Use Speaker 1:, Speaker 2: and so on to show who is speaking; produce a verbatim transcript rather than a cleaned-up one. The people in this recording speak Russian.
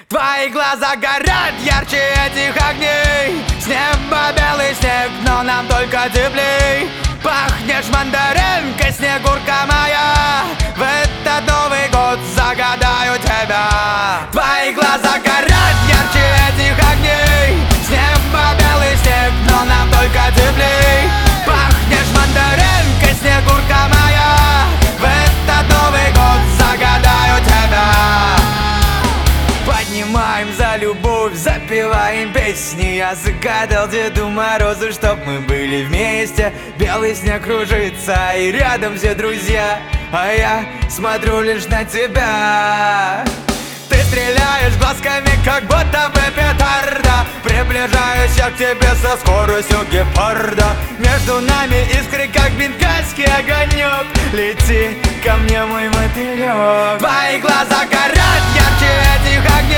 Speaker 1: Твои глаза горят ярче этих огней. С неба белый снег, но нам только теплей. Пахнешь мандаринкой, снегурка моя. В этот Новый год загадаю тебя. Твои глаза горят ярче этих огней. С неба белый снег, но нам только теплей. Пахнешь мандаринкой, снегурка моя. В этот Новый год загадаю тебя. Поднимаем за любовь, запеваем песни. Я загадал Деду Морозу, чтоб мы были вместе. Белый снег кружится, и рядом все друзья, а я смотрю лишь на тебя. Ты стреляешь глазками, как будто бы петарда. Приближаюсь я к тебе со скоростью гепарда. Между нами искры, как бенгальский огонек. Лети ко мне, мой мотылек. Твои глаза горят ярче этих огней.